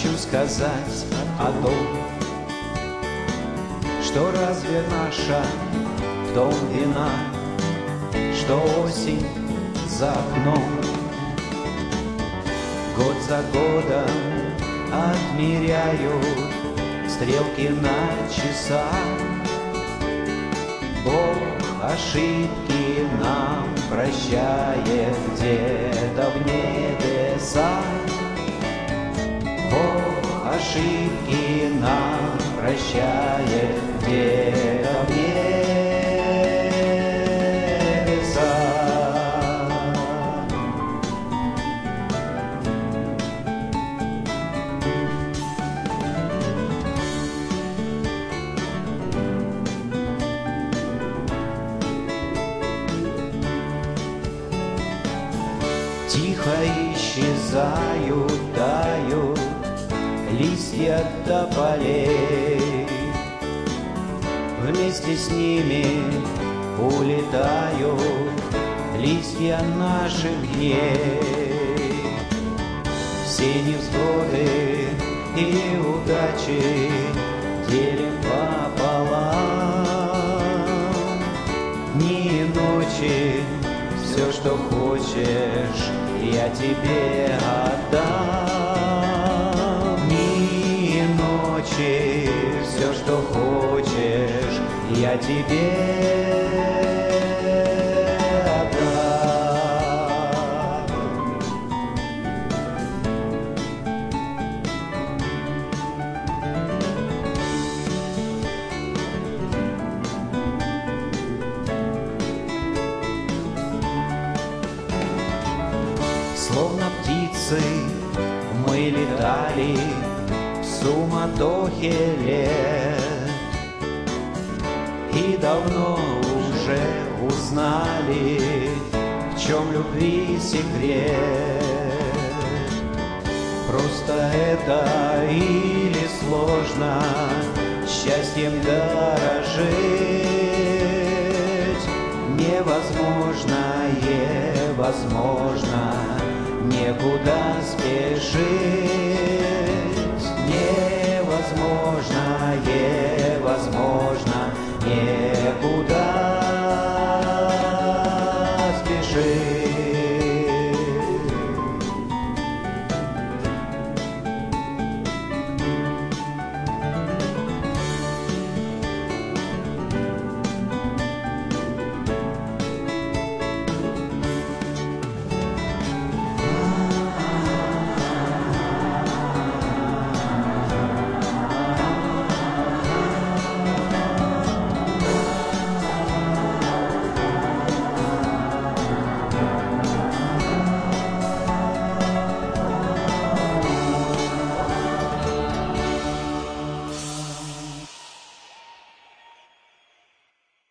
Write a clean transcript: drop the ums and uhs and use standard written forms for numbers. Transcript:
хочу сказать о том, что разве наша дом вина, что осень за окном, год за годом отмеряют стрелки на часах. Бог ошибки нам прощает где-то в небесах. Бог ошибки нам прощает где-то в небесах. Тихо исчезают, тают листья тополей, вместе с ними улетают листья наших дней. Все невзгоды и удачи делим пополам, дни и ночи, все, что хочешь, я тебе отдам. Дни и ночи, все, что хочешь, я тебе отдам. Словно птицы мы летали в суматохе лет и давно уже узнали, в чем любви секрет. Просто это или сложно счастьем дорожить, невозможное возможно, некуда спешить. Невозможное возможно,